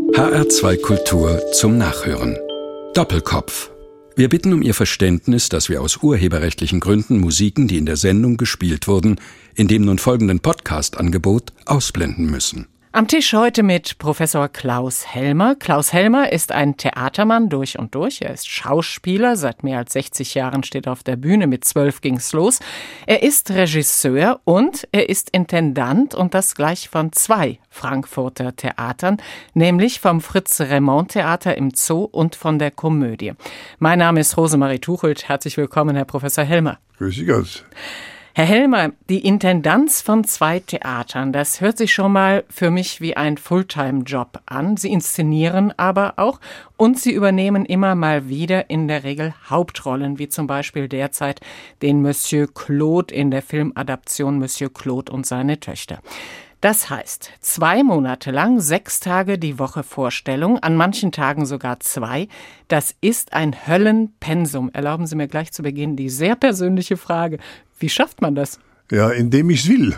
HR2 Kultur zum Nachhören. Doppelkopf. Wir bitten um Ihr Verständnis, dass wir aus urheberrechtlichen Gründen Musiken, die in der Sendung gespielt wurden, in dem nun folgenden Podcast-Angebot ausblenden müssen. Am Tisch heute mit Professor Klaus Helmer. Klaus Helmer ist ein Theatermann durch und durch. Er ist Schauspieler, seit mehr als 60 Jahren steht er auf der Bühne, mit 12 ging's los. Er ist Regisseur und er ist Intendant und das gleich von 2 Frankfurter Theatern, nämlich vom Fritz-Remond-Theater im Zoo und von der Komödie. Mein Name ist Rosemarie Tuchelt. Herzlich willkommen, Herr Professor Helmer. Grüß Sie Gott. Herr Helmer, die Intendanz von 2 Theatern, das hört sich schon mal für mich wie ein Fulltime-Job an. Sie inszenieren aber auch und Sie übernehmen immer mal wieder in der Regel Hauptrollen, wie zum Beispiel derzeit den Monsieur Claude in der Filmadaption Monsieur Claude und seine Töchter. Das heißt, 2 Monate lang, 6 Tage die Woche Vorstellung, an manchen Tagen sogar 2. Das ist ein Höllenpensum. Erlauben Sie mir gleich zu Beginn die sehr persönliche Frage. Wie schafft man das? Ja, indem ich es will.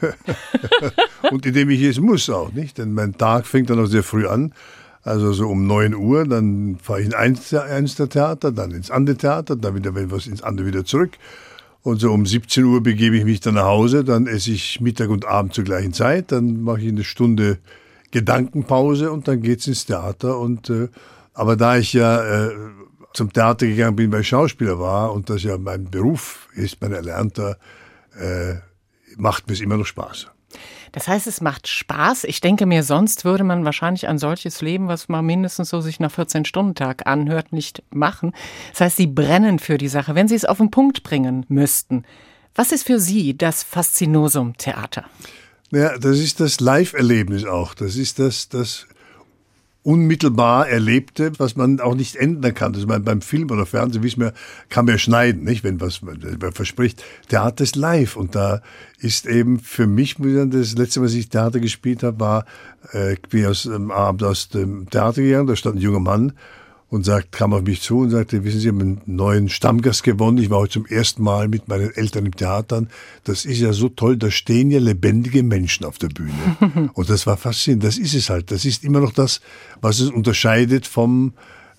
Und indem ich es muss auch, nicht? Denn mein Tag fängt dann auch sehr früh an. Also so um 9 Uhr, dann fahre ich in eins der Theater, dann ins andere Theater, dann wieder, wenn was ins andere wieder zurück. Und so um 17 Uhr begebe ich mich dann nach Hause, dann esse ich Mittag und Abend zur gleichen Zeit, dann mache ich eine Stunde Gedankenpause und dann geht's ins Theater. Aber da ich ja zum Theater gegangen bin, weil ich Schauspieler war und das ja mein Beruf ist, mein Erlernter, macht mir es immer noch Spaß. Das heißt, es macht Spaß. Ich denke mir, sonst würde man wahrscheinlich ein solches Leben, was man mindestens so sich nach 14-Stunden-Tag anhört, nicht machen. Das heißt, Sie brennen für die Sache. Wenn Sie es auf den Punkt bringen müssten, was ist für Sie das Faszinosum Theater? Ja, das ist das Live-Erlebnis auch. Das ist das unmittelbar Erlebte, was man auch nicht ändern kann. Das ist beim Film oder Fernsehen, wissen wir, kann man ja schneiden, nicht? Wenn man verspricht. Theater ist live und da ist eben für mich, das letzte Mal, als ich Theater gespielt habe, war, ich bin Abend aus dem Theater gegangen, da stand ein junger Mann und kam auf mich zu und sagte, wissen Sie, ich habe einen neuen Stammgast gewonnen. Ich war heute zum ersten Mal mit meinen Eltern im Theater. Das ist ja so toll, da stehen ja lebendige Menschen auf der Bühne. Und das war faszinierend. Das ist es halt. Das ist immer noch das, was es unterscheidet vom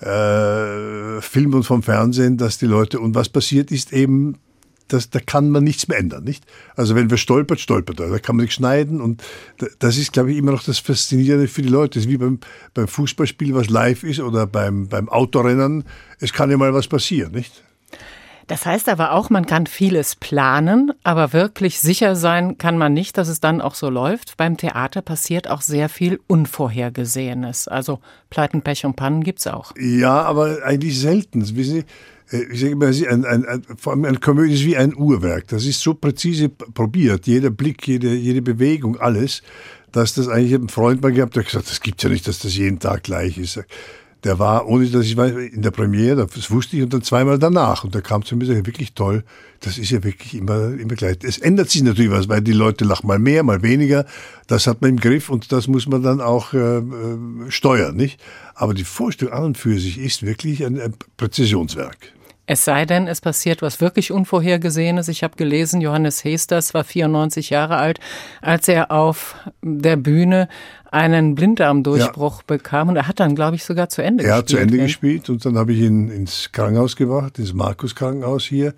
Film und vom Fernsehen, dass die Leute, und was passiert ist eben, da kann man nichts mehr ändern, nicht? Also wenn wer stolpert er. Da kann man nicht schneiden und das ist, glaube ich, immer noch das Faszinierende für die Leute. Das ist wie beim Fußballspiel, was live ist, oder beim Autorennen. Es kann ja mal was passieren, nicht? Das heißt aber auch, man kann vieles planen, aber wirklich sicher sein kann man nicht, dass es dann auch so läuft. Beim Theater passiert auch sehr viel Unvorhergesehenes. Also Pleiten, Pech und Pannen gibt's auch. Ja, aber eigentlich selten. Wissen Sie, ich sage immer, vor allem eine Komödie ist wie ein Uhrwerk. Das ist so präzise probiert, jeder Blick, jede Bewegung, alles, dass das eigentlich, ich habe einen Freund mal gehabt, der hat gesagt, das gibt's ja nicht, dass das jeden Tag gleich ist. Der war, ohne dass ich weiß, in der Premiere, das wusste ich, und dann 2-mal danach. Und da kam zu mir und sagte, wirklich toll, das ist ja wirklich immer gleich. Es ändert sich natürlich was, weil die Leute lachen mal mehr, mal weniger. Das hat man im Griff und das muss man dann auch steuern, nicht? Aber die Vorstellung an und für sich ist wirklich ein Präzisionswerk. Es sei denn, es passiert was wirklich Unvorhergesehenes. Ich habe gelesen, Johannes Heesters war 94 Jahre alt, als er auf der Bühne einen Blinddarmdurchbruch bekam. Und er hat dann, glaube ich, sogar zu Ende gespielt. Er hat zu Ende gespielt und dann habe ich ihn ins Krankenhaus gebracht, ins Markus-Krankenhaus hier.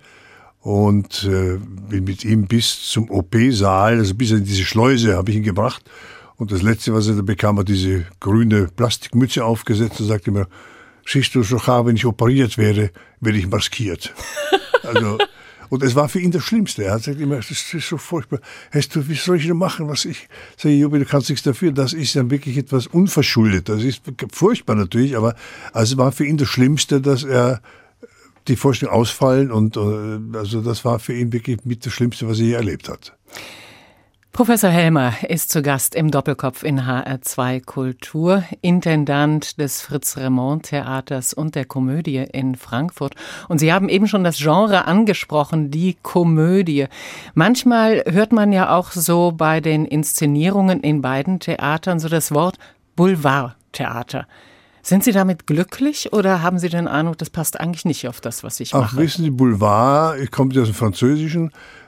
Und bin mit ihm bis zum OP-Saal, also bis in diese Schleuse habe ich ihn gebracht. Und das Letzte, was er da bekam, hat diese grüne Plastikmütze aufgesetzt und sagte mir, siehst du, wenn ich operiert wäre, werde ich maskiert. Also, und es war für ihn das Schlimmste. Er hat gesagt immer, das ist so furchtbar. Wie soll ich denn machen, was ich? Sag ich, Jobi, du kannst nichts dafür. Das ist dann wirklich etwas unverschuldet. Das ist furchtbar natürlich, aber also es war für ihn das Schlimmste, dass er die Vorstellung ausfallen und also das war für ihn wirklich mit das Schlimmste, was er je erlebt hat. Professor Helmer ist zu Gast im Doppelkopf in HR2 Kultur, Intendant des Fritz-Remond-Theaters und der Komödie in Frankfurt. Und Sie haben eben schon das Genre angesprochen, die Komödie. Manchmal hört man ja auch so bei den Inszenierungen in beiden Theatern so das Wort Boulevardtheater. Sind Sie damit glücklich oder haben Sie den Eindruck, das passt eigentlich nicht auf das, was ich mache? Ach, wissen Sie, Boulevard, ich komme aus dem Französischen,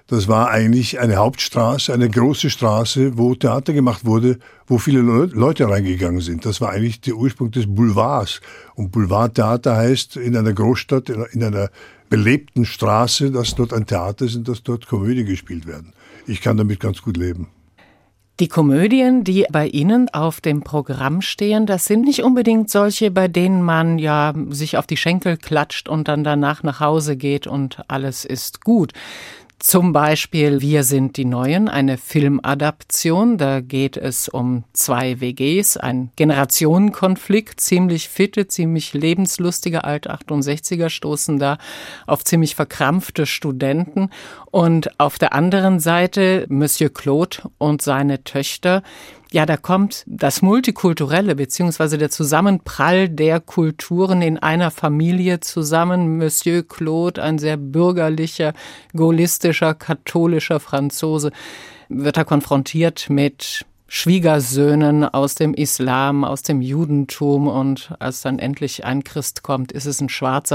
das war eigentlich eine Hauptstraße, eine große Straße, wo Theater gemacht wurde, wo viele Leute reingegangen sind. Das war eigentlich der Ursprung des Boulevards. Und Boulevardtheater heißt in einer Großstadt, in einer belebten Straße, dass dort ein Theater ist und dass dort Komödien gespielt werden. Ich kann damit ganz gut leben. Die Komödien, die bei Ihnen auf dem Programm stehen, das sind nicht unbedingt solche, bei denen man ja sich auf die Schenkel klatscht und dann danach nach Hause geht und alles ist gut. Zum Beispiel Wir sind die Neuen, eine Filmadaption. Da geht es um 2 WGs, ein Generationenkonflikt. Ziemlich fitte, ziemlich lebenslustige Alt-68er stoßen da auf ziemlich verkrampfte Studenten. Und auf der anderen Seite Monsieur Claude und seine Töchter. Ja, da kommt das Multikulturelle bzw. der Zusammenprall der Kulturen in einer Familie zusammen. Monsieur Claude, ein sehr bürgerlicher, gaullistischer, katholischer Franzose, wird da konfrontiert mit Schwiegersöhnen aus dem Islam, aus dem Judentum, und als dann endlich ein Christ kommt, ist es ein Schwarzer.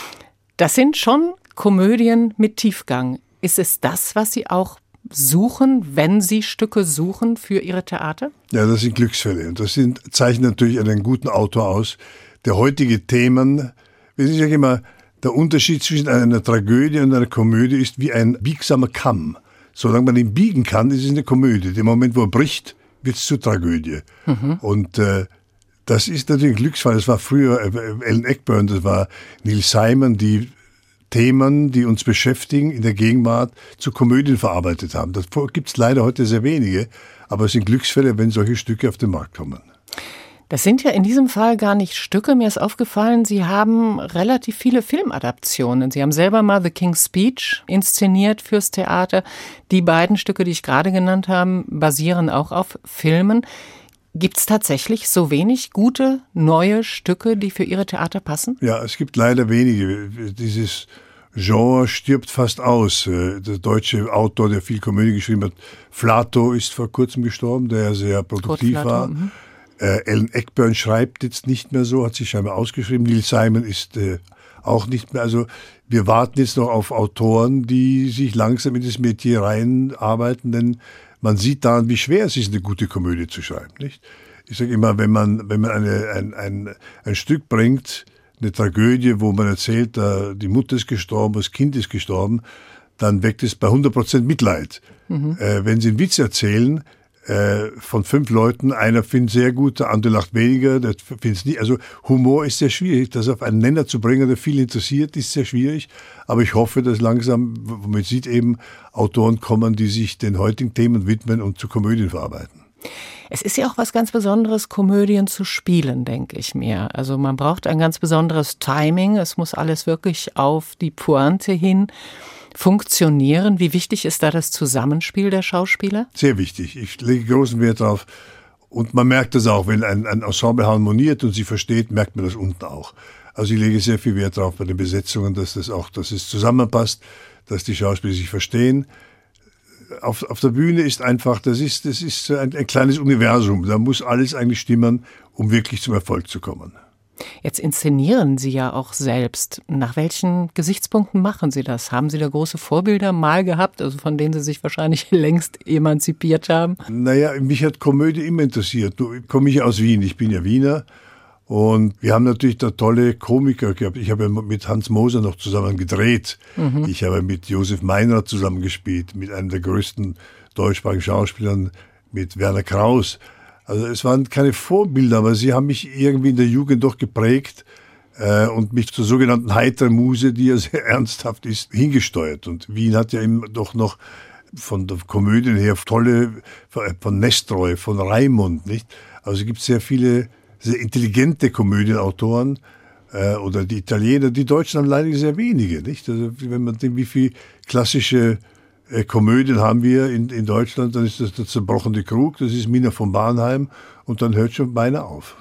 Das sind schon Komödien mit Tiefgang. Ist es das, was Sie auch suchen, wenn Sie Stücke suchen für Ihre Theater? Ja, das sind Glücksfälle. Und das zeichnet natürlich einen guten Autor aus, der heutige Themen, ich sage immer, der Unterschied zwischen einer Tragödie und einer Komödie ist wie ein biegsamer Kamm. Solange man ihn biegen kann, ist es eine Komödie. Im Moment, wo er bricht, wird es zur Tragödie. Und das ist natürlich ein Glücksfall. Das war früher Alan Ayckbourn, das war Neil Simon, die Themen, die uns beschäftigen, in der Gegenwart zu Komödien verarbeitet haben. Das gibt es leider heute sehr wenige, aber es sind Glücksfälle, wenn solche Stücke auf den Markt kommen. Das sind ja in diesem Fall gar nicht Stücke. Mir ist aufgefallen, Sie haben relativ viele Filmadaptionen. Sie haben selber mal The King's Speech inszeniert fürs Theater. Die beiden Stücke, die ich gerade genannt habe, basieren auch auf Filmen. Gibt es tatsächlich so wenig gute, neue Stücke, die für Ihre Theater passen? Ja, es gibt leider wenige. Dieses Genre stirbt fast aus. Der deutsche Autor, der viel Komödie geschrieben hat, Flato, ist vor kurzem gestorben, der sehr produktiv war. Alan Ayckbourn schreibt jetzt nicht mehr so, hat sich scheinbar ausgeschrieben. Neil Simon ist auch nicht mehr. Also wir warten jetzt noch auf Autoren, die sich langsam in das Metier reinarbeiten, denn man sieht daran, wie schwer es ist, eine gute Komödie zu schreiben, nicht? Ich sage immer, wenn man ein Stück bringt, eine Tragödie, wo man erzählt, die Mutter ist gestorben, das Kind ist gestorben, dann weckt es bei 100% Mitleid. Wenn Sie einen Witz erzählen, von 5 Leuten, einer findet sehr gut, der andere lacht weniger, der findet es nicht. Also Humor ist sehr schwierig, das auf einen Nenner zu bringen, der viel interessiert, ist sehr schwierig. Aber ich hoffe, dass langsam, man sieht eben, Autoren kommen, die sich den heutigen Themen widmen und zu Komödien verarbeiten. Es ist ja auch was ganz Besonderes, Komödien zu spielen, denke ich mir. Also man braucht ein ganz besonderes Timing. Es muss alles wirklich auf die Pointe hin funktionieren. Wie wichtig ist da das Zusammenspiel der Schauspieler? Sehr wichtig. Ich lege großen Wert drauf. Und man merkt das auch, wenn ein Ensemble harmoniert und sie versteht, merkt man das unten auch. Also ich lege sehr viel Wert drauf bei den Besetzungen, dass es zusammenpasst, dass die Schauspieler sich verstehen. Auf der Bühne ist einfach, das ist ein kleines Universum. Da muss alles eigentlich stimmen, um wirklich zum Erfolg zu kommen. Jetzt inszenieren Sie ja auch selbst. Nach welchen Gesichtspunkten machen Sie das? Haben Sie da große Vorbilder mal gehabt, also von denen Sie sich wahrscheinlich längst emanzipiert haben? Naja, mich hat Komödie immer interessiert. Ich komme aus Wien, ich bin ja Wiener. Und wir haben natürlich da tolle Komiker gehabt. Ich habe ja mit Hans Moser noch zusammen gedreht. Ich habe mit Josef Meinrad zusammengespielt, mit einem der größten deutschsprachigen Schauspielern, mit Werner Kraus. Also es waren keine Vorbilder, aber sie haben mich irgendwie in der Jugend doch geprägt und mich zur sogenannten heiteren Muse, die ja sehr ernsthaft ist, hingesteuert. Und Wien hat ja eben doch noch von der Komödie her tolle, von Nestroy, von Raimund, nicht? Also es gibt sehr viele sehr intelligente Komödienautoren oder die Italiener. Die Deutschen haben leider sehr wenige, nicht? Also wenn man denkt, wie viel klassische Komödien haben wir in Deutschland, dann ist das der zerbrochene Krug, das ist Mina von Barnheim und dann hört schon beinahe auf.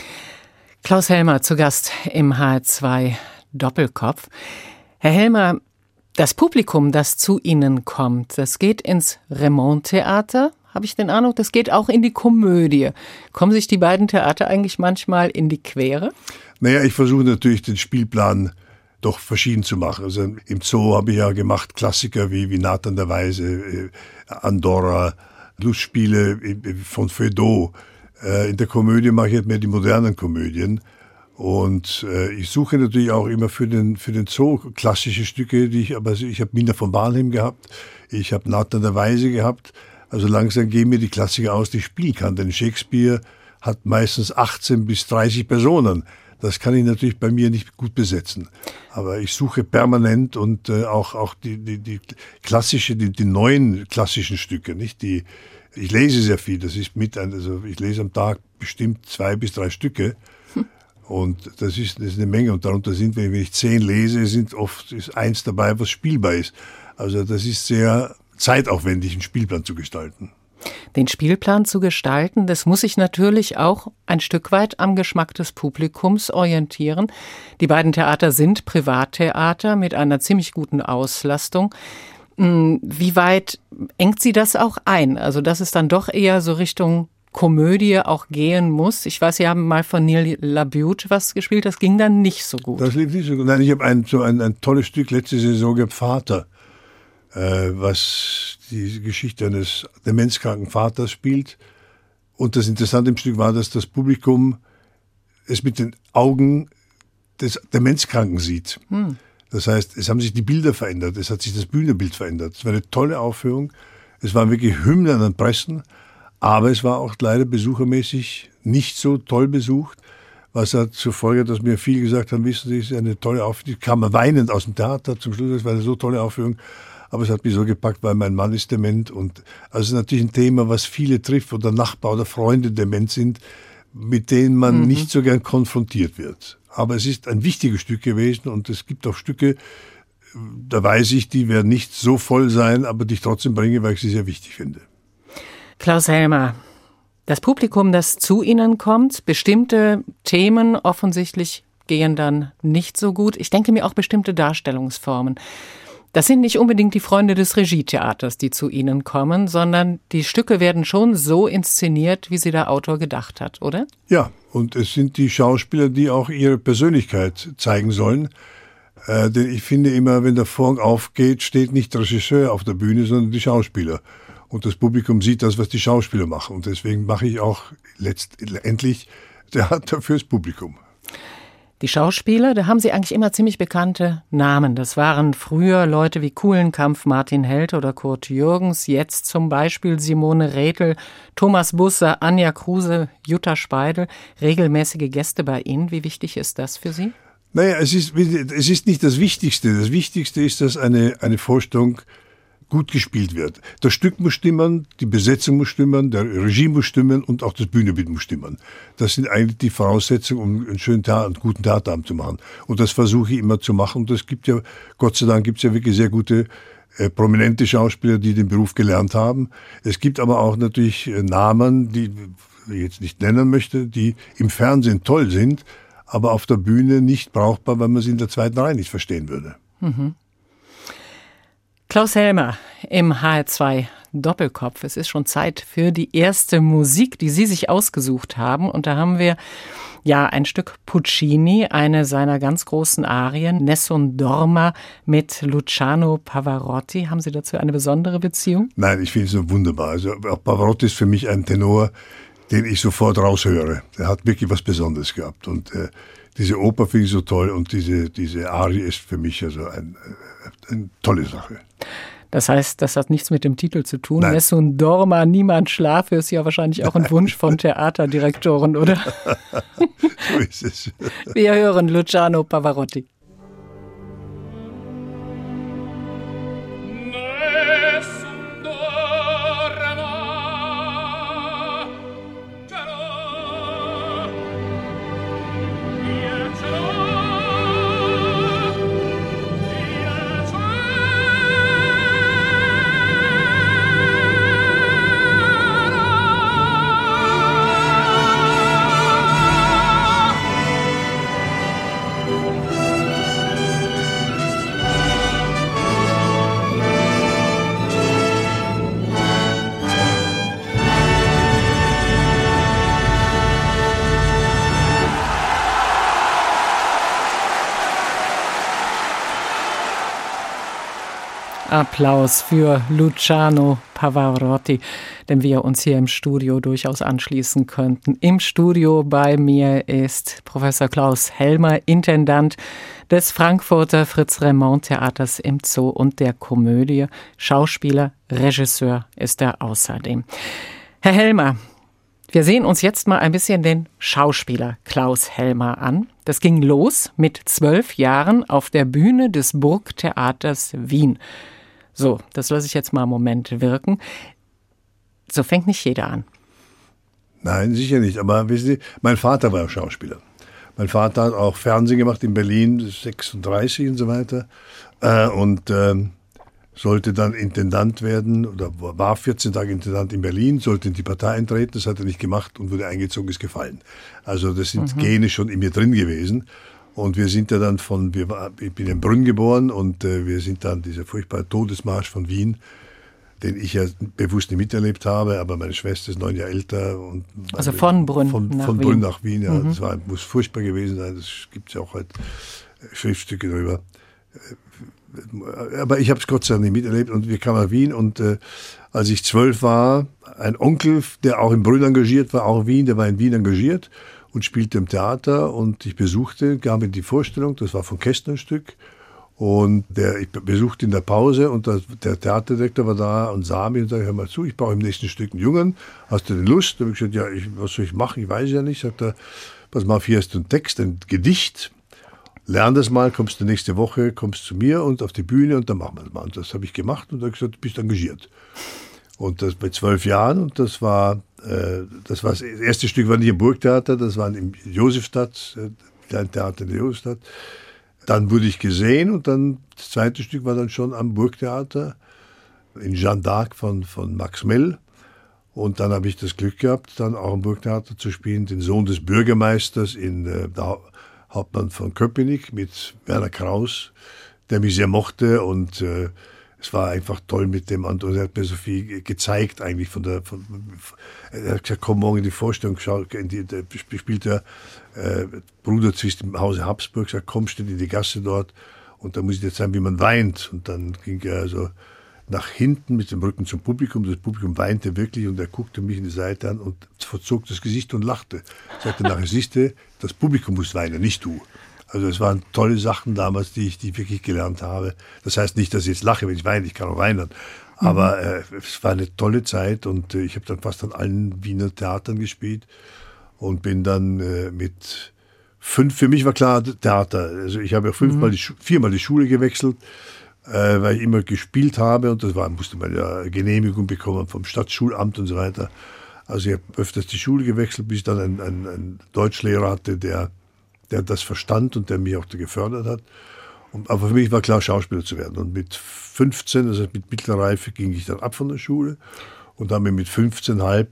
Klaus Helmer zu Gast im HR2 Doppelkopf. Herr Helmer, das Publikum, das zu Ihnen kommt, das geht ins Remont-Theater, habe ich den Eindruck, das geht auch in die Komödie. Kommen sich die beiden Theater eigentlich manchmal in die Quere? Naja, ich versuche natürlich den Spielplan doch verschieden zu machen. Also im Zoo habe ich ja gemacht Klassiker wie Nathan der Weise, Andorra, Lustspiele von Feydeau. In der Komödie mache ich halt mehr die modernen Komödien. Und ich suche natürlich auch immer für den Zoo klassische Stücke, ich habe Mina von Barnhelm gehabt, ich habe Nathan der Weise gehabt. Also langsam gehen mir die Klassiker aus, die ich spielen kann. Denn Shakespeare hat meistens 18 bis 30 Personen. Das kann ich natürlich bei mir nicht gut besetzen. Aber ich suche permanent und auch die klassische, die neuen klassischen Stücke, nicht die. Ich lese sehr viel. Das ist also ich lese am Tag bestimmt 2 bis 3 Stücke. Und das ist eine Menge. Und darunter sind, wenn ich 10 lese, ist eins dabei, was spielbar ist. Also das ist sehr zeitaufwendig, einen Spielplan zu gestalten. Den Spielplan zu gestalten, das muss sich natürlich auch ein Stück weit am Geschmack des Publikums orientieren. Die beiden Theater sind Privattheater mit einer ziemlich guten Auslastung. Wie weit engt Sie das auch ein? Also dass es dann doch eher so Richtung Komödie auch gehen muss. Ich weiß, Sie haben mal von Neil LaBute was gespielt, das ging dann nicht so gut. Das lief nicht so gut. Nein, ich habe ein tolles Stück letzte Saison gehabt, Vater, was die Geschichte eines demenzkranken Vaters spielt. Und das Interessante im Stück war, dass das Publikum es mit den Augen des Demenzkranken sieht. Das heißt, es haben sich die Bilder verändert, es hat sich das Bühnenbild verändert. Es war eine tolle Aufführung, es waren wirklich Hymnen an Pressen, aber es war auch leider besuchermäßig nicht so toll besucht, was hat zur Folge, dass mir viele gesagt haben, wissen Sie, es ist eine tolle Aufführung. Ich kam weinend aus dem Theater zum Schluss, es war eine so tolle Aufführung, aber es hat mich so gepackt, weil mein Mann ist dement und also es ist natürlich ein Thema, was viele trifft oder Nachbar oder Freunde dement sind, mit denen man nicht so gern konfrontiert wird. Aber es ist ein wichtiges Stück gewesen und es gibt auch Stücke, da weiß ich, die werden nicht so voll sein, aber die ich trotzdem bringe, weil ich sie sehr wichtig finde. Klaus Helmer, das Publikum, das zu Ihnen kommt, bestimmte Themen offensichtlich gehen dann nicht so gut. Ich denke mir auch bestimmte Darstellungsformen. Das sind nicht unbedingt die Freunde des Regietheaters, die zu Ihnen kommen, sondern die Stücke werden schon so inszeniert, wie sie der Autor gedacht hat, oder? Ja, und es sind die Schauspieler, die auch ihre Persönlichkeit zeigen sollen. Denn ich finde immer, wenn der Vorhang aufgeht, steht nicht der Regisseur auf der Bühne, sondern die Schauspieler. Und das Publikum sieht das, was die Schauspieler machen. Und deswegen mache ich auch letztendlich Theater fürs Publikum. Die Schauspieler, da haben sie eigentlich immer ziemlich bekannte Namen. Das waren früher Leute wie Kuhlenkampff, Martin Held oder Kurt Jürgens. Jetzt zum Beispiel Simone Redl, Thomas Busse, Anja Kruse, Jutta Speidel. Regelmäßige Gäste bei Ihnen. Wie wichtig ist das für Sie? Naja, es ist nicht das Wichtigste. Das Wichtigste ist, dass eine Vorstellung gut gespielt wird. Das Stück muss stimmen, die Besetzung muss stimmen, der Regie muss stimmen und auch das Bühnenbild muss stimmen. Das sind eigentlich die Voraussetzungen, um einen schönen einen guten Theaterabend zu machen. Und das versuche ich immer zu machen. Und das gibt ja, Gott sei Dank, gibt's ja wirklich sehr gute, prominente Schauspieler, die den Beruf gelernt haben. Es gibt aber auch natürlich Namen, die ich jetzt nicht nennen möchte, die im Fernsehen toll sind, aber auf der Bühne nicht brauchbar, weil man sie in der zweiten Reihe nicht verstehen würde. Klaus Helmer im HR2 Doppelkopf. Es ist schon Zeit für die erste Musik, die Sie sich ausgesucht haben. Und da haben wir ja ein Stück Puccini, eine seiner ganz großen Arien, Nessun Dorma mit Luciano Pavarotti. Haben Sie dazu eine besondere Beziehung? Nein, ich finde es so wunderbar. Also auch Pavarotti ist für mich ein Tenor, den ich sofort raushöre. Der hat wirklich was Besonderes gehabt. Und diese Oper finde ich so toll und diese Arie ist für mich also eine tolle Sache. Das heißt, das hat nichts mit dem Titel zu tun. Nein. Nessun Dorma, niemand schlafe, ist ja wahrscheinlich auch ein Wunsch von Theaterdirektoren, oder? So ist es. Wir hören Luciano Pavarotti. Applaus für Luciano Pavarotti, dem wir uns hier im Studio durchaus anschließen könnten. Im Studio bei mir ist Professor Klaus Helmer, Intendant des Frankfurter Fritz-Remonde-Theaters im Zoo und der Komödie. Schauspieler, Regisseur ist er außerdem. Herr Helmer, wir sehen uns jetzt mal ein bisschen den Schauspieler Klaus Helmer an. Das ging los mit 12 Jahren auf der Bühne des Burgtheaters Wien. So, das lasse ich jetzt mal einen Moment wirken. So fängt nicht jeder an. Nein, sicher nicht. Aber wissen Sie, mein Vater war Schauspieler. Mein Vater hat auch Fernsehen gemacht in Berlin, 36 und so weiter. Und sollte dann Intendant werden oder war 14 Tage Intendant in Berlin, sollte in die Partei eintreten. Das hat er nicht gemacht und wurde eingezogen, ist gefallen. Also das sind Gene schon in mir drin gewesen. Und wir sind ja dann ich bin in Brünn geboren und wir sind dann dieser furchtbare Todesmarsch von Wien, den ich ja bewusst nicht miterlebt habe, aber meine Schwester ist 9 Jahre älter. Und also von Brünn nach Wien. Brünn nach Wien, ja. Das muss furchtbar gewesen sein, das gibt ja auch halt Schriftstücke darüber. Aber ich habe es Gott sei Dank nicht miterlebt und wir kamen nach Wien und als ich 12 war, ein Onkel, der auch in Brünn engagiert war, auch in Wien, der war in Wien engagiert und spielte im Theater und ich gab ihm die Vorstellung, das war von Kästner ein Stück und ich besuchte in der Pause und der Theaterdirektor war da und sah mich und sagte, hör mal zu, ich brauche im nächsten Stück einen Jungen, hast du denn Lust? Da habe ich gesagt, ja, was soll ich machen, ich weiß ja nicht. Sagt er, pass mal auf, hier hast du einen Text, ein Gedicht, lern das mal, kommst du nächste Woche, kommst zu mir und auf die Bühne und dann machen wir das mal. Und das habe ich gemacht und er hat gesagt, du bist engagiert. Und das bei 12 Jahren und das erste Stück war nicht im Burgtheater, das war im Josefstadt, kleines Theater in der Josefstadt. Dann wurde ich gesehen und dann das zweite Stück war dann schon am Burgtheater in Jeanne d'Arc von Max Mell. Und dann habe ich das Glück gehabt, dann auch am Burgtheater zu spielen, den Sohn des Bürgermeisters in der Hauptmann von Köpenick mit Werner Kraus, der mich sehr mochte und es war einfach toll mit dem und er hat mir so viel gezeigt eigentlich er hat gesagt, komm morgen in die Vorstellung, der spielt der Bruderzwist im Hause Habsburg, sagt, komm, steht in die Gasse dort und da muss ich dir zeigen, wie man weint. Und dann ging er also nach hinten mit dem Rücken zum Publikum, das Publikum weinte wirklich und er guckte mich in die Seite an und verzog das Gesicht und lachte. Sagte nachher, siehste, das Publikum muss weinen, nicht du. Also es waren tolle Sachen damals, die ich wirklich gelernt habe. Das heißt nicht, dass ich jetzt lache, wenn ich weine, ich kann auch weinen. Aber es war eine tolle Zeit und ich habe dann fast an allen Wiener Theatern gespielt und bin dann mit 5, für mich war klar Theater. Also ich habe ja viermal die Schule gewechselt, weil ich immer gespielt habe und musste man ja Genehmigung bekommen vom Stadtschulamt und so weiter. Also ich habe öfters die Schule gewechselt, bis ich dann einen Deutschlehrer hatte, der das verstand und der mich auch gefördert hat. Aber für mich war klar, Schauspieler zu werden. Und mit 15, also mit mittlerer Reife, ging ich dann ab von der Schule und habe mir mit 15,5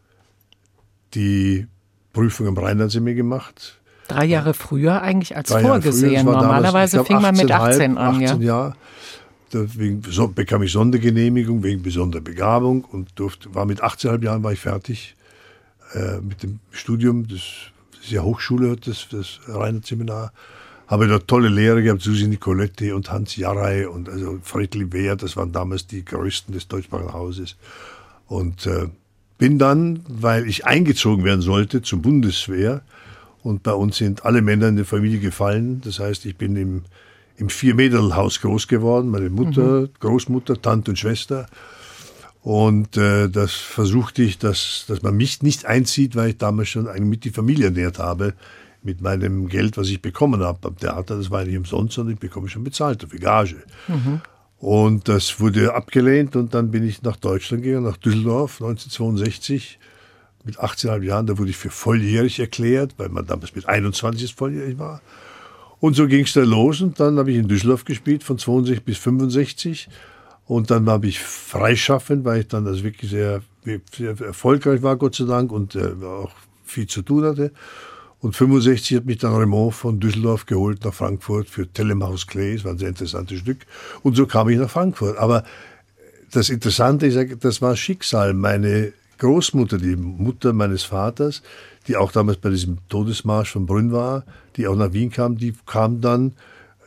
die Prüfung am Rheinland-Seminar gemacht. 3 Jahre früher eigentlich als vorgesehen. Normalerweise damals, fing man mit 18 an. 18 Jahre. Deswegen bekam ich Sondergenehmigung wegen besonderer Begabung und war mit 18,5 Jahren war ich fertig mit dem Studium. Das ist ja Hochschule, das Rheinland-Seminar. Habe dort tolle Lehrer gehabt, Susi Nicoletti und Hans Jarrey und also Friedli Wehr, das waren damals die größten des deutschsprachigen Hauses. Und bin dann, weil ich eingezogen werden sollte zur Bundeswehr und bei uns sind alle Männer in der Familie gefallen. Das heißt, ich bin im 4-Meter-Haus groß geworden, meine Mutter, Großmutter, Tante und Schwester. Und das versuchte ich, dass man mich nicht einzieht, weil ich damals schon mit die Familie ernährt habe, mit meinem Geld, was ich bekommen habe beim Theater. Das war nicht umsonst, sondern ich bekomme schon bezahlt für Gage. Und das wurde abgelehnt und dann bin ich nach Deutschland gegangen, nach Düsseldorf 1962 mit 18,5 Jahren. Da wurde ich für volljährig erklärt, weil man damals mit 21 volljährig war. Und so ging es dann los und dann habe ich in Düsseldorf gespielt von 62 bis 65. Und dann habe ich freischaffend, weil ich dann also wirklich sehr, sehr erfolgreich war, Gott sei Dank, und auch viel zu tun hatte. Und 65 hat mich dann Raymond von Düsseldorf geholt nach Frankfurt für Telemaus Klee. Das war ein sehr interessantes Stück. Und so kam ich nach Frankfurt. Aber das Interessante ist, das war Schicksal. Meine Großmutter, die Mutter meines Vaters, die auch damals bei diesem Todesmarsch von Brünn war, die auch nach Wien kam, die kam dann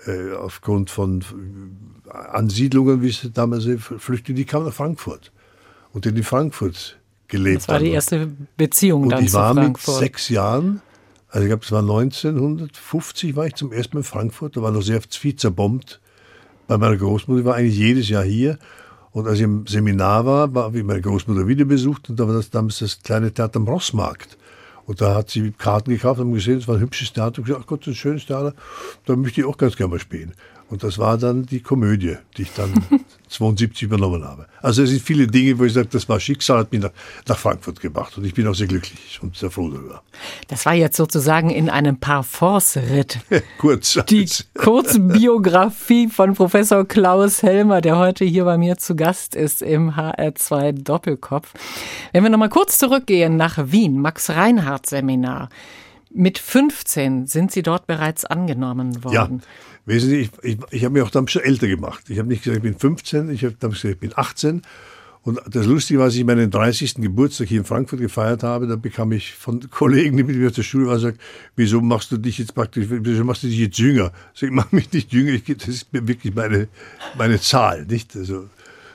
aufgrund von Ansiedlungen, wie es damals Flüchtlinge, die kamen nach Frankfurt und in Frankfurt gelebt. Das war die erste Beziehung dann zu Frankfurt. Und ich war mit 6 Jahren, also ich glaube, es war 1950, war ich zum ersten Mal in Frankfurt, da war noch sehr viel zerbombt bei meiner Großmutter. Ich war eigentlich jedes Jahr hier. Und als ich im Seminar war, habe ich meine Großmutter wieder besucht und da war das damals das kleine Theater am Rossmarkt. Und da hat sie Karten gekauft und gesehen, es war ein hübsches Theater. Und gesagt, ach Gott, das ist ein schönes Theater, da möchte ich auch ganz gerne mal spielen. Und das war dann die Komödie, die ich dann 1972 übernommen habe. Also es sind viele Dinge, wo ich sage, das war Schicksal, hat mich nach Frankfurt gebracht. Und ich bin auch sehr glücklich und sehr froh darüber. Das war jetzt sozusagen in einem Parforce-Ritt. Kurz. Die Kurzbiografie von Professor Klaus Helmer, der heute hier bei mir zu Gast ist im HR2 Doppelkopf. Wenn wir nochmal kurz zurückgehen nach Wien, Max-Reinhardt-Seminar. Mit 15 sind Sie dort bereits angenommen worden. Ja. Wesentlich, ich habe mich auch dann schon älter gemacht. Ich habe nicht gesagt, ich bin 15, ich habe dann gesagt, ich bin 18. Und das Lustige war, als ich meinen 30. Geburtstag hier in Frankfurt gefeiert habe, da bekam ich von Kollegen, die mit mir zur Schule waren, gesagt, wieso machst du dich jetzt jünger? Ich mache mich nicht jünger, das ist wirklich meine Zahl, nicht? Also,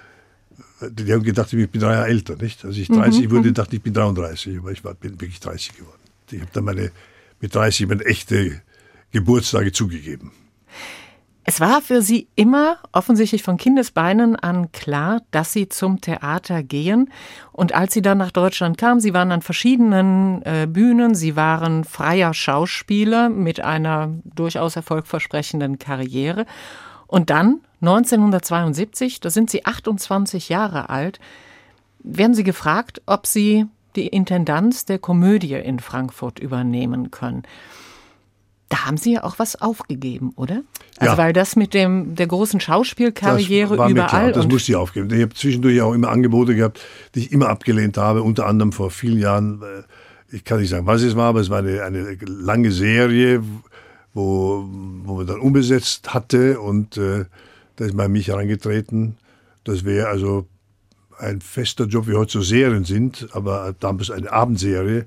die haben gedacht, ich bin 3 Jahre älter, nicht? Als ich 30 wurde, dachte ich bin 33, aber bin wirklich 30 geworden. Ich habe dann mit 30 meine echte Geburtstage zugegeben. Es war für Sie immer offensichtlich von Kindesbeinen an klar, dass Sie zum Theater gehen. Und als Sie dann nach Deutschland kamen, Sie waren an verschiedenen Bühnen, Sie waren freier Schauspieler mit einer durchaus erfolgversprechenden Karriere. Und dann 1972, da sind Sie 28 Jahre alt, werden Sie gefragt, ob Sie die Intendanz der Komödie in Frankfurt übernehmen können. Da haben Sie ja auch was aufgegeben, oder? Also ja. Weil das mit der großen Schauspielkarriere das war überall. Mir klar, das musste ich aufgeben. Ich habe zwischendurch auch immer Angebote gehabt, die ich immer abgelehnt habe. Unter anderem vor vielen Jahren, ich kann nicht sagen, was es war, aber es war eine lange Serie, wo man dann umbesetzt hatte. Und da ist man an mich herangetreten. Das wäre also ein fester Job, wie heute so Serien sind, aber damals eine Abendserie.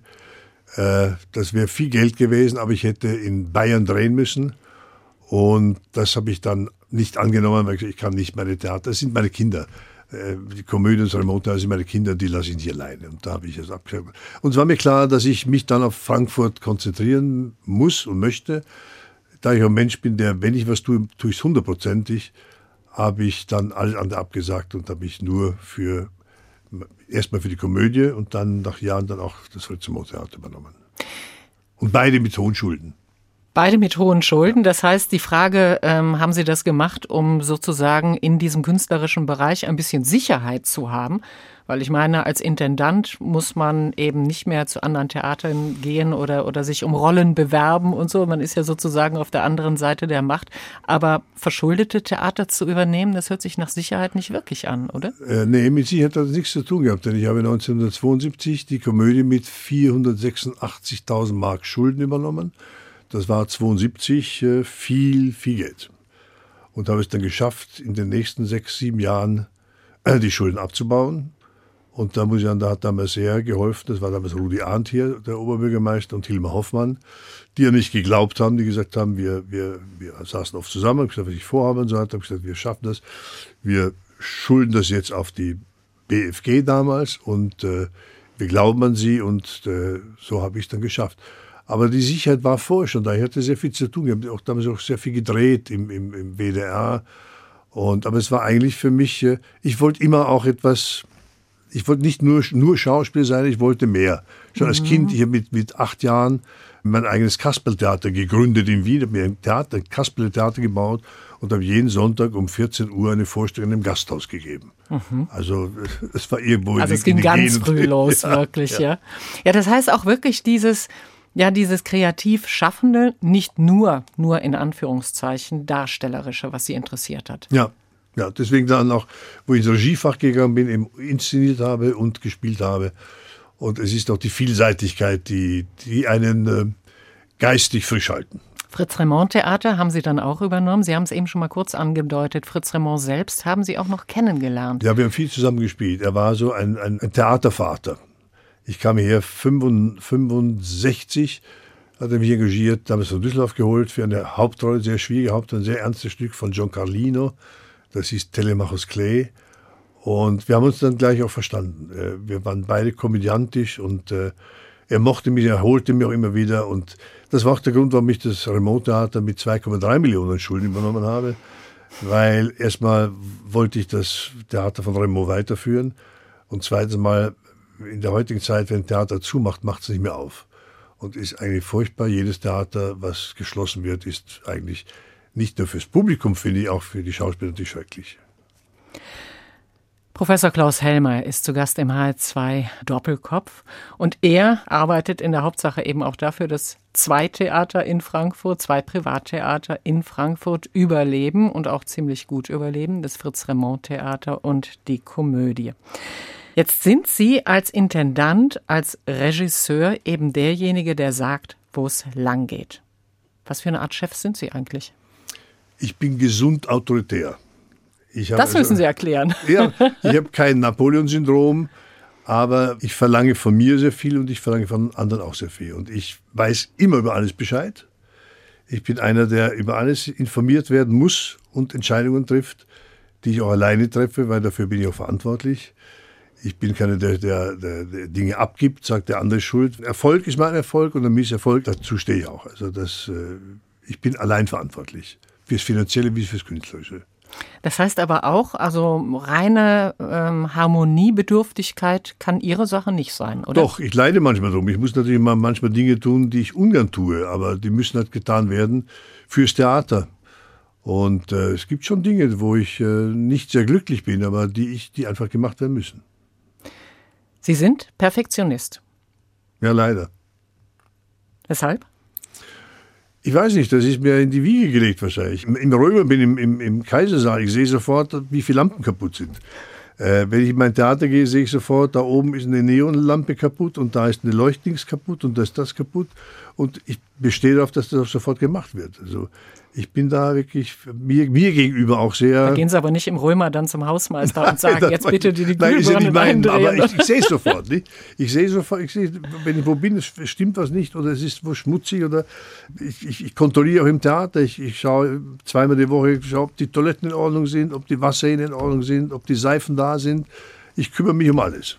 Das wäre viel Geld gewesen, aber ich hätte in Bayern drehen müssen. Und das habe ich dann nicht angenommen, weil ich kann nicht meine Theater, das sind meine Kinder. Die Komödie und Remote, das sind meine Kinder, die lasse ich nicht alleine. Und da habe ich es abgesagt. Und es war mir klar, dass ich mich dann auf Frankfurt konzentrieren muss und möchte. Da ich ein Mensch bin, der, wenn ich was tue, tue ich es 100%. Habe ich dann alles andere abgesagt und habe mich nur erstmal für die Komödie und dann nach Jahren dann auch das Fritz-Remote-Theater übernommen. Und beide mit hohen Schulden. Beide mit hohen Schulden. Das heißt, die Frage, haben Sie das gemacht, um sozusagen in diesem künstlerischen Bereich ein bisschen Sicherheit zu haben? Weil ich meine, als Intendant muss man eben nicht mehr zu anderen Theatern gehen oder sich um Rollen bewerben und so. Man ist ja sozusagen auf der anderen Seite der Macht. Aber verschuldete Theater zu übernehmen, das hört sich nach Sicherheit nicht wirklich an, oder? Nee, mit Sicherheit hat das nichts zu tun gehabt. Denn ich habe 1972 die Komödie mit 486.000 Mark Schulden übernommen. Das war 1972 viel Geld. Und habe es dann geschafft, in den nächsten 6, 7 Jahren die Schulden abzubauen. Und da muss ich sagen, da hat damals sehr geholfen. Das war damals Rudi Arndt hier, der Oberbürgermeister, und Hilmar Hoffmann, die ja nicht geglaubt haben, die gesagt haben, wir saßen oft zusammen, haben gesagt, was ich vorhabe und so weiter, haben gesagt, wir schaffen das. Wir schulden das jetzt auf die BFG damals und wir glauben an sie und so habe ich es dann geschafft. Aber die Sicherheit war vorher schon da. Ich hatte sehr viel zu tun. Ich habe auch damals auch sehr viel gedreht im WDR. Aber es war eigentlich für mich, ich wollte immer auch etwas, ich wollte nicht nur Schauspiel sein, ich wollte mehr. Schon als Kind, ich habe mit 8 Jahren mein eigenes Kasperltheater gegründet in Wien, habe mir ein Kasperltheater gebaut und habe jeden Sonntag um 14 Uhr eine Vorstellung im Gasthaus gegeben. Also es war irgendwo also es ging ganz früh los, wirklich, ja. Ja, das heißt auch wirklich dieses kreativ Schaffende, nicht nur in Anführungszeichen Darstellerische, was Sie interessiert hat. Ja, deswegen dann auch, wo ich ins Regiefach gegangen bin, eben inszeniert habe und gespielt habe. Und es ist auch die Vielseitigkeit, die einen geistig frisch halten. Fritz-Remote-Theater haben Sie dann auch übernommen. Sie haben es eben schon mal kurz angedeutet. Fritz-Remote selbst haben Sie auch noch kennengelernt. Ja, wir haben viel zusammen gespielt. Er war so ein Theatervater. Ich kam hierher 65, hat er mich engagiert, damals von Düsseldorf geholt für eine Hauptrolle, sehr schwierige Hauptrolle, ein sehr ernstes Stück von John Carlino. Das hieß Telemachus Clay. Und wir haben uns dann gleich auch verstanden. Wir waren beide komödiantisch und er mochte mich, er holte mich auch immer wieder. Und das war auch der Grund, warum ich das Raimond-Theater mit 2,3 Millionen Schulden übernommen habe. Weil erstmal wollte ich das Theater von Raimond weiterführen. Und zweitens mal, in der heutigen Zeit, wenn ein Theater zumacht, macht es nicht mehr auf. Und ist eigentlich furchtbar. Jedes Theater, was geschlossen wird, ist eigentlich nicht nur fürs Publikum, finde ich, auch für die Schauspieler natürlich schrecklich. Professor Klaus Helmer ist zu Gast im HR2 Doppelkopf und er arbeitet in der Hauptsache eben auch dafür, dass 2 Theater in Frankfurt, 2 Privattheater in Frankfurt überleben und auch ziemlich gut überleben, das Fritz-Raimond-Theater und die Komödie. Jetzt sind Sie als Intendant, als Regisseur eben derjenige, der sagt, wo es lang geht. Was für eine Art Chef sind Sie eigentlich? Ich bin gesund autoritär. Das müssen Sie erklären. Ja, ich habe kein Napoleon-Syndrom, aber ich verlange von mir sehr viel und ich verlange von anderen auch sehr viel. Und ich weiß immer über alles Bescheid. Ich bin einer, der über alles informiert werden muss und Entscheidungen trifft, die ich auch alleine treffe, weil dafür bin ich auch verantwortlich. Ich bin keiner, der Dinge abgibt, sagt, der andere ist schuld. Erfolg ist mein Erfolg und ein Misserfolg, dazu stehe ich auch. Also ich bin allein verantwortlich. Fürs Finanzielle wie fürs Künstlerische. Das heißt aber auch, also reine Harmoniebedürftigkeit kann Ihre Sache nicht sein, oder? Doch, ich leide manchmal drum. Ich muss natürlich manchmal Dinge tun, die ich ungern tue, aber die müssen halt getan werden fürs Theater. Und es gibt schon Dinge, wo ich nicht sehr glücklich bin, aber die einfach gemacht werden müssen. Sie sind Perfektionist. Ja, leider. Weshalb? Ich weiß nicht, das ist mir in die Wiege gelegt wahrscheinlich. Im Römer bin im Kaisersaal, ich sehe sofort, wie viele Lampen kaputt sind. Wenn ich in mein Theater gehe, sehe ich sofort, da oben ist eine Neonlampe kaputt und da ist eine Leuchtdings kaputt und da ist das kaputt. Und ich bestehe darauf, dass das auch sofort gemacht wird. Also ich bin da wirklich mir gegenüber auch sehr... Da gehen Sie aber nicht im Römer dann zum Hausmeister und sagen, jetzt bitte die Glühbirne eindrehen. Aber ich sehe es sofort. Nicht? Ich sehe sofort, wenn ich wo bin, es stimmt was nicht oder es ist wo schmutzig oder ich kontrolliere auch im Theater. Ich schaue zweimal die Woche, ob die Toiletten in Ordnung sind, ob die Wasserhähne in Ordnung sind, ob die Seifen da sind. Ich kümmere mich um alles.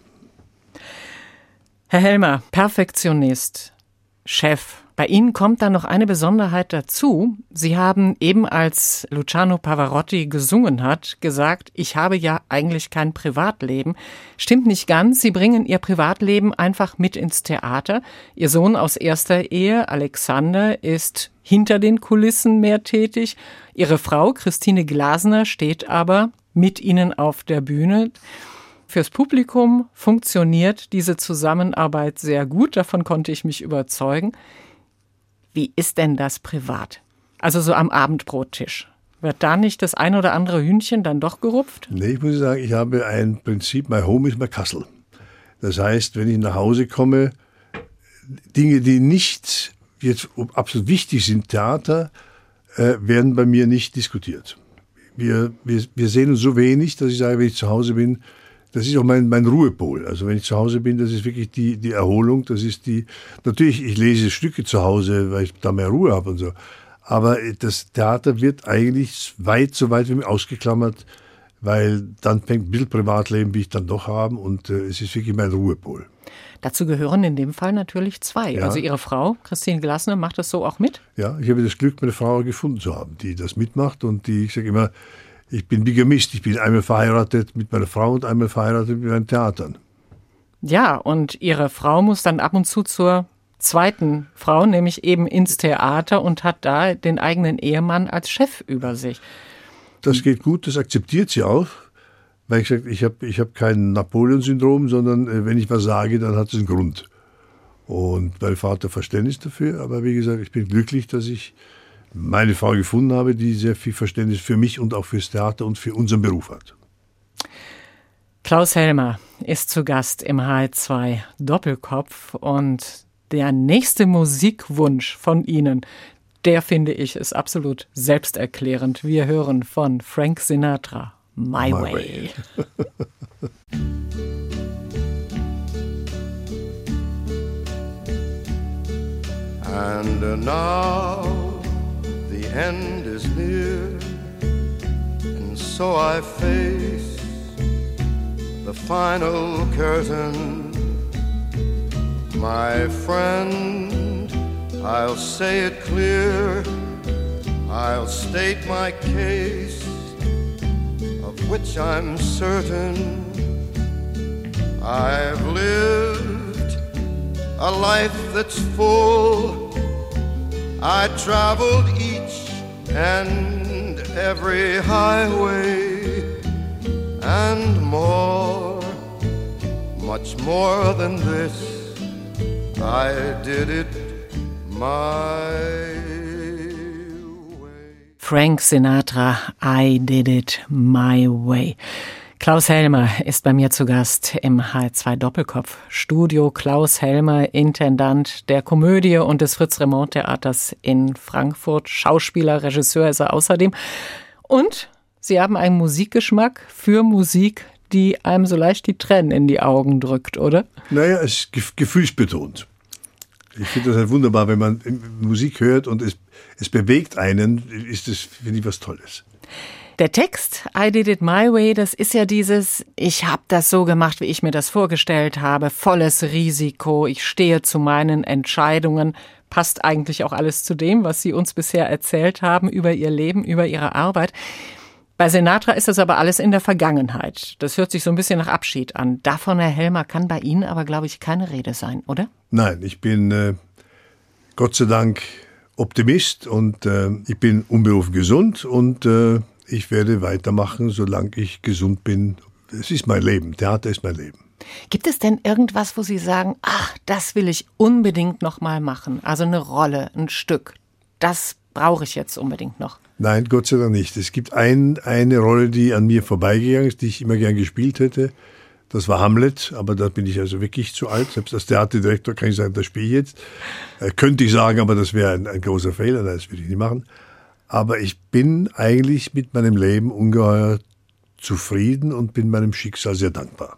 Herr Helmer, Perfektionist, Chef. Bei Ihnen kommt da noch eine Besonderheit dazu. Sie haben eben, als Luciano Pavarotti gesungen hat, gesagt, ich habe ja eigentlich kein Privatleben. Stimmt nicht ganz. Sie bringen Ihr Privatleben einfach mit ins Theater. Ihr Sohn aus erster Ehe, Alexander, ist hinter den Kulissen mehr tätig. Ihre Frau, Christine Glasner, steht aber mit Ihnen auf der Bühne. Fürs Publikum funktioniert diese Zusammenarbeit sehr gut. Davon konnte ich mich überzeugen. Wie ist denn das privat? Also so am Abendbrottisch. Wird da nicht das ein oder andere Hühnchen dann doch gerupft? Nee, ich muss sagen, ich habe ein Prinzip, my home is my castle. Das heißt, wenn ich nach Hause komme, Dinge, die nicht jetzt absolut wichtig sind, Theater, werden bei mir nicht diskutiert. Wir sehen uns so wenig, dass ich sage, wenn ich zu Hause bin, das ist auch mein Ruhepol. Also wenn ich zu Hause bin, das ist wirklich die Erholung. Das ist natürlich, ich lese Stücke zu Hause, weil ich da mehr Ruhe habe und so. Aber das Theater wird eigentlich so weit wie möglich ausgeklammert, weil dann fängt ein bisschen Privatleben, wie ich dann doch haben. Und es ist wirklich mein Ruhepol. Dazu gehören in dem Fall natürlich 2. Ja. Also Ihre Frau, Christine Glasner, macht das so auch mit? Ja, ich habe das Glück, meine Frau gefunden zu haben, die das mitmacht und die, ich sage immer, ich bin Bigamist. Ich bin einmal verheiratet mit meiner Frau und einmal verheiratet mit meinen Theatern. Ja, und Ihre Frau muss dann ab und zu zur zweiten Frau, nämlich eben ins Theater und hat da den eigenen Ehemann als Chef über sich. Das geht gut, das akzeptiert sie auch. Weil ich sage, ich hab kein Napoleon-Syndrom, sondern wenn ich was sage, dann hat es einen Grund. Und mein Vater Verständnis dafür. Aber wie gesagt, ich bin glücklich, dass ich meine Frau gefunden habe, die sehr viel Verständnis für mich und auch fürs Theater und für unseren Beruf hat. Klaus Helmer ist zu Gast im HR2 Doppelkopf und der nächste Musikwunsch von Ihnen, der finde ich ist absolut selbsterklärend. Wir hören von Frank Sinatra, My Way. And now the end is near, and so I face the final curtain. My friend, I'll say it clear, I'll state my case, of which I'm certain. I've lived a life that's full. I traveled each and every highway, and more, much more than this, I did it my way. Frank Sinatra, I did it my way. Klaus Helmer ist bei mir zu Gast im H2 Doppelkopf Studio. Klaus Helmer, Intendant der Komödie und des Fritz-Remonde-Theaters in Frankfurt. Schauspieler, Regisseur ist er außerdem. Und Sie haben einen Musikgeschmack für Musik, die einem so leicht die Tränen in die Augen drückt, oder? Naja, es ist gefühlsbetont. Ich finde das halt wunderbar, wenn man Musik hört und es bewegt einen, ist das, finde ich, was Tolles. Der Text, I did it my way, das ist ja dieses, ich habe das so gemacht, wie ich mir das vorgestellt habe, volles Risiko, ich stehe zu meinen Entscheidungen, passt eigentlich auch alles zu dem, was Sie uns bisher erzählt haben über Ihr Leben, über Ihre Arbeit. Bei Sinatra ist das aber alles in der Vergangenheit. Das hört sich so ein bisschen nach Abschied an. Davon, Herr Helmer, kann bei Ihnen aber, glaube ich, keine Rede sein, oder? Nein, ich bin Gott sei Dank Optimist und ich bin unberufen gesund und ich werde weitermachen, solange ich gesund bin. Es ist mein Leben. Theater ist mein Leben. Gibt es denn irgendwas, wo Sie sagen, ach, das will ich unbedingt noch mal machen? Also eine Rolle, ein Stück. Das brauche ich jetzt unbedingt noch. Nein, Gott sei Dank nicht. Es gibt eine Rolle, die an mir vorbeigegangen ist, die ich immer gern gespielt hätte. Das war Hamlet, aber da bin ich also wirklich zu alt. Selbst als Theaterdirektor kann ich sagen, das spiele ich jetzt. Könnte ich sagen, aber das wäre ein großer Fehler. Das würde ich nicht machen. Aber ich bin eigentlich mit meinem Leben ungeheuer zufrieden und bin meinem Schicksal sehr dankbar.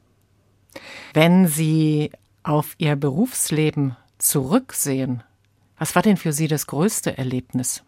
Wenn Sie auf Ihr Berufsleben zurücksehen, was war denn für Sie das größte Erlebnis?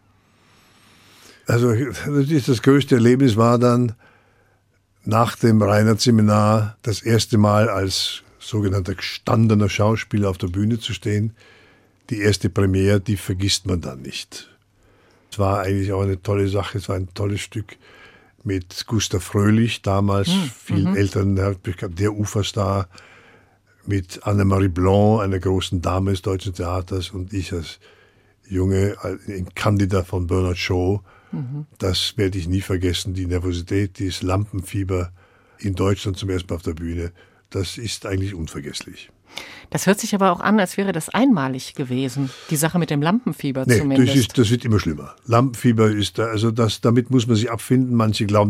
Also das größte Erlebnis war dann nach dem Reinhardt-Seminar das erste Mal als sogenannter gestandener Schauspieler auf der Bühne zu stehen. Die erste Premiere, die vergisst man dann nicht. Es war eigentlich auch eine tolle Sache, es war ein tolles Stück mit Gustav Fröhlich, damals vielen Eltern, der Uferstar, mit Annemarie Blanc, einer großen Dame des deutschen Theaters, und ich als Junge, in Candida von Bernard Shaw. Das werde ich nie vergessen, die Nervosität, dieses Lampenfieber in Deutschland zum ersten Mal auf der Bühne, das ist eigentlich unvergesslich. Das hört sich aber auch an, als wäre das einmalig gewesen, die Sache mit dem Lampenfieber zumindest. Das wird immer schlimmer. Lampenfieber ist da, also damit muss man sich abfinden. Manche glauben,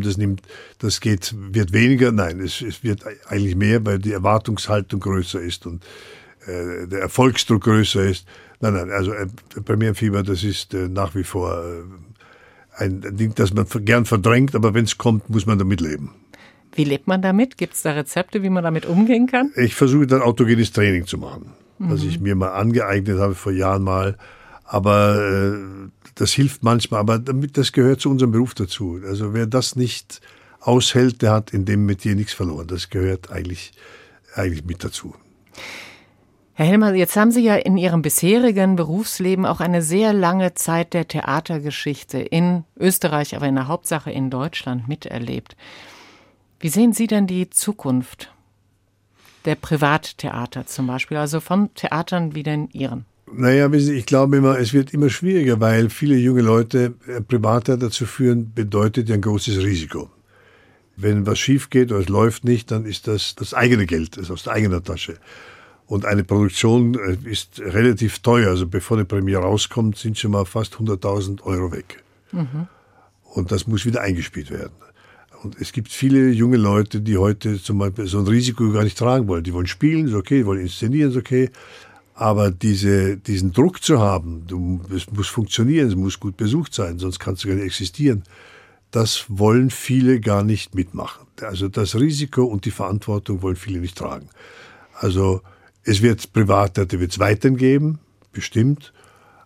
wird weniger. Nein, es wird eigentlich mehr, weil die Erwartungshaltung größer ist und der Erfolgsdruck größer ist. Nein, also Premierenfieber, das ist nach wie vor ein Ding, das man gern verdrängt, aber wenn es kommt, muss man damit leben. Wie lebt man damit? Gibt es da Rezepte, wie man damit umgehen kann? Ich versuche dann autogenes Training zu machen, was ich mir mal angeeignet habe vor Jahren mal. Aber das hilft manchmal, aber das gehört zu unserem Beruf dazu. Also wer das nicht aushält, der hat in dem Metier nichts verloren. Das gehört eigentlich mit dazu. Herr Helmer, jetzt haben Sie ja in Ihrem bisherigen Berufsleben auch eine sehr lange Zeit der Theatergeschichte in Österreich, aber in der Hauptsache in Deutschland miterlebt. Wie sehen Sie denn die Zukunft der Privattheater zum Beispiel, also von Theatern wie den Ihren? Naja, ich glaube immer, es wird immer schwieriger, weil viele junge Leute Privattheater zu führen, bedeutet ja ein großes Risiko. Wenn was schief geht oder es läuft nicht, dann ist das eigene Geld, das ist aus der eigenen Tasche. Und eine Produktion ist relativ teuer. Also bevor eine Premiere rauskommt, sind schon mal fast 100.000 Euro weg. Und das muss wieder eingespielt werden. Und es gibt viele junge Leute, die heute zum Beispiel so ein Risiko gar nicht tragen wollen. Die wollen spielen, ist okay, die wollen inszenieren, ist okay. Aber diesen Druck zu haben, es muss funktionieren, es muss gut besucht sein, sonst kannst du gar nicht existieren, das wollen viele gar nicht mitmachen. Also das Risiko und die Verantwortung wollen viele nicht tragen. Also es wird Privattheater weiterhin geben, bestimmt.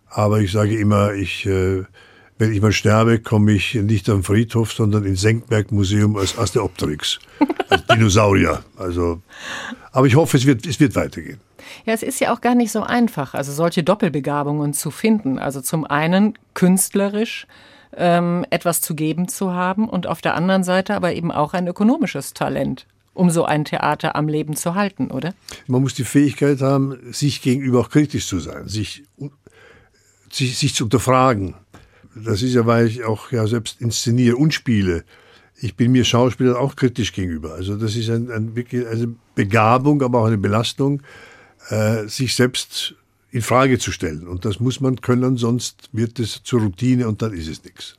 Aber ich sage immer, wenn ich mal sterbe, komme ich nicht am Friedhof, sondern ins Senckenberg-Museum als Asteropteryx, als Dinosaurier. Also, aber ich hoffe, es wird weitergehen. Ja, es ist ja auch gar nicht so einfach, also solche Doppelbegabungen zu finden. Also zum einen künstlerisch etwas zu geben zu haben und auf der anderen Seite aber eben auch ein ökonomisches Talent, um so ein Theater am Leben zu halten, oder? Man muss die Fähigkeit haben, sich gegenüber auch kritisch zu sein, sich zu hinterfragen. Das ist ja, weil ich auch ja selbst inszeniere und spiele. Ich bin mir Schauspielern auch kritisch gegenüber. Also das ist wirklich eine Begabung, aber auch eine Belastung, sich selbst in Frage zu stellen. Und das muss man können, sonst wird es zur Routine und dann ist es nichts.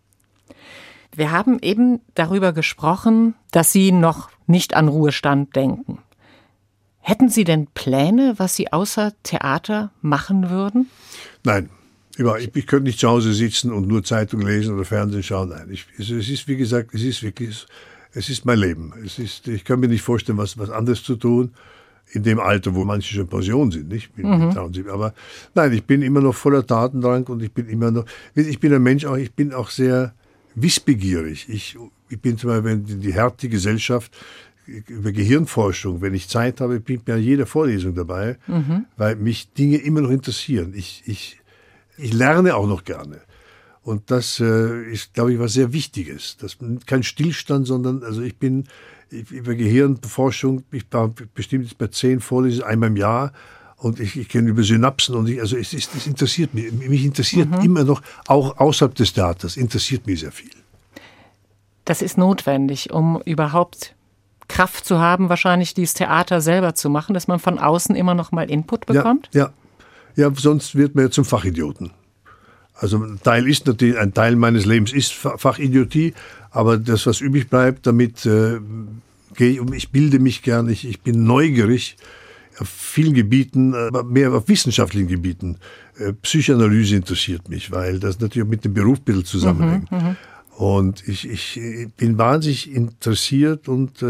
Wir haben eben darüber gesprochen, dass Sie noch nicht an Ruhestand denken. Hätten Sie denn Pläne, was Sie außer Theater machen würden? Nein. Ich könnte nicht zu Hause sitzen und nur Zeitung lesen oder Fernsehen schauen. Nein, es ist, wie gesagt, es ist mein Leben. Ich kann mir nicht vorstellen, was anderes zu tun in dem Alter, wo manche schon in Pension sind, nicht? Aber nein, ich bin immer noch voller Tatendrang und ich bin ein Mensch, ich bin auch sehr wissbegierig. Ich bin zum Beispiel in die Härte Gesellschaft über Gehirnforschung, wenn ich Zeit habe, bin ich bei jeder Vorlesung dabei, weil mich Dinge immer noch interessieren. Ich lerne auch noch gerne. Und das ist, glaube ich, was sehr Wichtiges. Das ist kein Stillstand, sondern über Gehirnforschung, ich war bestimmt jetzt bei 10 Vorlesungen einmal im Jahr und ich kenne über Synapsen und es interessiert mich. Mich interessiert immer noch, auch außerhalb des Theaters, interessiert mich sehr viel. Das ist notwendig, um überhaupt Kraft zu haben, wahrscheinlich dieses Theater selber zu machen, dass man von außen immer noch mal Input bekommt? Ja, sonst wird man ja zum Fachidioten. Also ein Teil meines Lebens ist Fachidiotie, aber das, was übrig bleibt, damit gehe ich ich bilde mich gern, ich bin neugierig auf vielen Gebieten, aber mehr auf wissenschaftlichen Gebieten. Psychoanalyse interessiert mich, weil das natürlich mit dem Beruf ein bisschen zusammenhängt. Und ich bin wahnsinnig interessiert und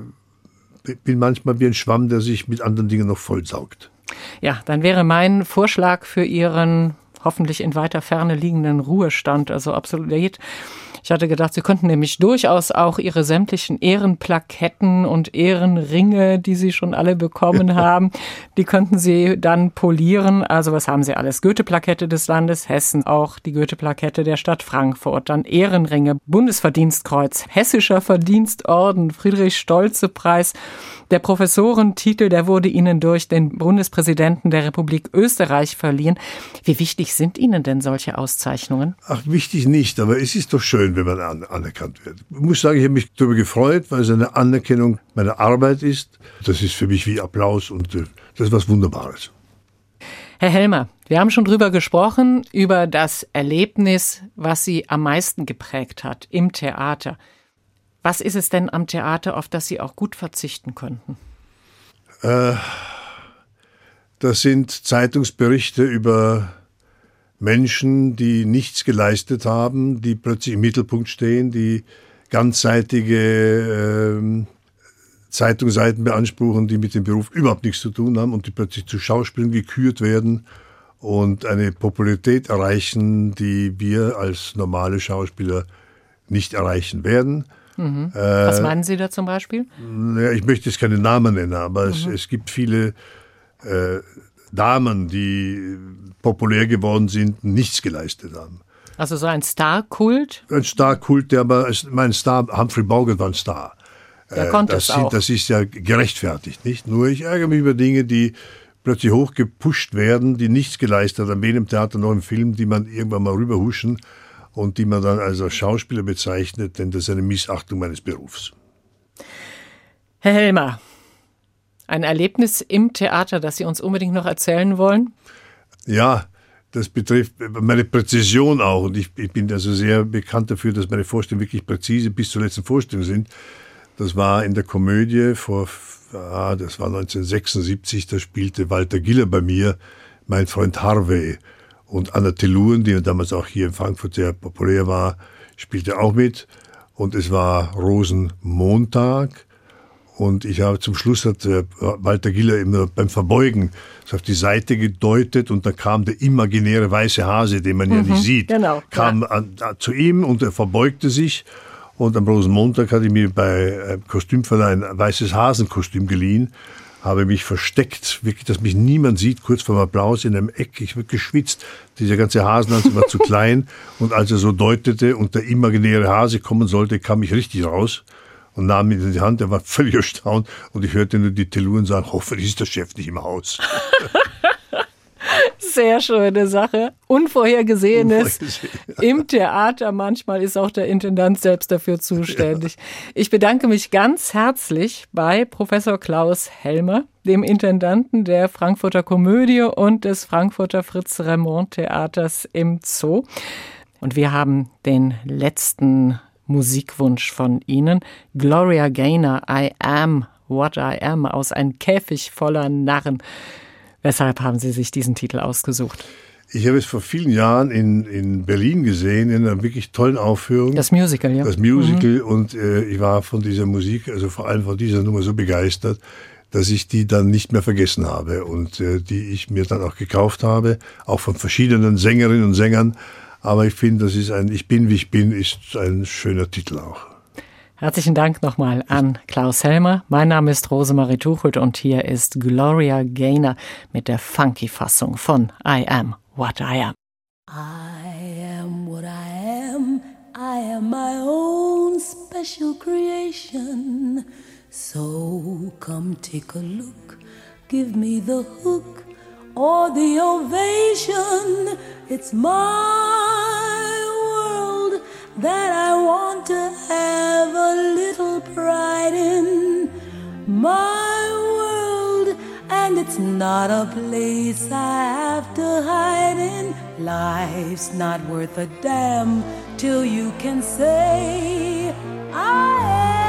bin manchmal wie ein Schwamm, der sich mit anderen Dingen noch vollsaugt. Ja, dann wäre mein Vorschlag für Ihren hoffentlich in weiter Ferne liegenden Ruhestand, also obsolet. Ich hatte gedacht, Sie könnten nämlich durchaus auch Ihre sämtlichen Ehrenplaketten und Ehrenringe, die Sie schon alle bekommen haben, die könnten Sie dann polieren. Also was haben Sie alles? Goethe-Plakette des Landes Hessen, auch die Goethe-Plakette der Stadt Frankfurt, dann Ehrenringe, Bundesverdienstkreuz, Hessischer Verdienstorden, Friedrich-Stoltze-Preis. Der Professorentitel, der wurde Ihnen durch den Bundespräsidenten der Republik Österreich verliehen. Wie wichtig sind Ihnen denn solche Auszeichnungen? Ach, wichtig nicht, aber es ist doch schön, wenn man anerkannt wird. Ich muss sagen, ich habe mich darüber gefreut, weil es eine Anerkennung meiner Arbeit ist. Das ist für mich wie Applaus und das ist was Wunderbares. Herr Helmer, wir haben schon drüber gesprochen, über das Erlebnis, was Sie am meisten geprägt hat im Theater. Was ist es denn am Theater, auf das Sie auch gut verzichten könnten? Das sind Zeitungsberichte über Menschen, die nichts geleistet haben, die plötzlich im Mittelpunkt stehen, die ganzseitige Zeitungsseiten beanspruchen, die mit dem Beruf überhaupt nichts zu tun haben und die plötzlich zu Schauspielern gekürt werden und eine Popularität erreichen, die wir als normale Schauspieler nicht erreichen werden. Was meinen Sie da zum Beispiel? Ich möchte jetzt keine Namen nennen, aber es gibt viele Damen, die populär geworden sind, nichts geleistet haben. Also so ein Star-Kult? Ein Star-Kult, mein Star, Humphrey Bogart war ein Star. Der konnte es auch. Das ist ja gerechtfertigt, nicht? Nur ich ärgere mich über Dinge, die plötzlich hochgepusht werden, die nichts geleistet haben, weder im Theater noch im Film, die man irgendwann mal rüberhuschen und die man dann als Schauspieler bezeichnet, denn das ist eine Missachtung meines Berufs. Herr Helmer, ein Erlebnis im Theater, das Sie uns unbedingt noch erzählen wollen? Ja, das betrifft meine Präzision auch. Und ich bin also sehr bekannt dafür, dass meine Vorstellungen wirklich präzise bis zur letzten Vorstellung sind. Das war in der Komödie das war 1976, da spielte Walter Giller bei mir, mein Freund Harvey. Und Anna Telluen, die damals auch hier in Frankfurt sehr populär war, spielte auch mit. Und es war Rosenmontag. Und ich habe zum Schluss hat Walter Giller immer beim Verbeugen so auf die Seite gedeutet und dann kam der imaginäre weiße Hase, den man ja nicht sieht, kam zu ihm und er verbeugte sich. Und am Rosenmontag hatte ich mir bei Kostümverleih ein weißes Hasenkostüm geliehen, habe mich versteckt, wirklich, dass mich niemand sieht, kurz vor dem Applaus in einem Eck. Ich habe geschwitzt. Dieser ganze Hasenhans war zu klein. Und als er so deutete und der imaginäre Hase kommen sollte, kam ich richtig raus und nahm ihn in die Hand. Er war völlig erstaunt und ich hörte nur die Telluren sagen, hoffentlich ist der Chef nicht im Haus. Sehr schöne Sache. Unvorhergesehenes im Theater. Manchmal ist auch der Intendant selbst dafür zuständig. Ja. Ich bedanke mich ganz herzlich bei Professor Klaus Helmer, dem Intendanten der Frankfurter Komödie und des Frankfurter Fritz-Remond-Theaters im Zoo. Und wir haben den letzten Musikwunsch von Ihnen. Gloria Gaynor, I Am What I Am, aus Ein Käfig voller Narren. Weshalb haben Sie sich diesen Titel ausgesucht? Ich habe es vor vielen Jahren in Berlin gesehen, in einer wirklich tollen Aufführung. Das Musical, ja. Das Musical und ich war von dieser Musik, also vor allem von dieser Nummer so begeistert, dass ich die dann nicht mehr vergessen habe und die ich mir dann auch gekauft habe, auch von verschiedenen Sängerinnen und Sängern. Aber ich finde, das ist Ich bin, wie ich bin, ist ein schöner Titel auch. Herzlichen Dank nochmal an Klaus Helmer. Mein Name ist Rosemarie Tuchelt und hier ist Gloria Gaynor mit der Funky-Fassung von I Am What I Am. I am what I am. I am my own special creation. So come take a look. Give me the hook or the ovation. It's my world that I want to have a little pride in. My world, and it's not a place I have to hide in. Life's not worth a damn till you can say I am.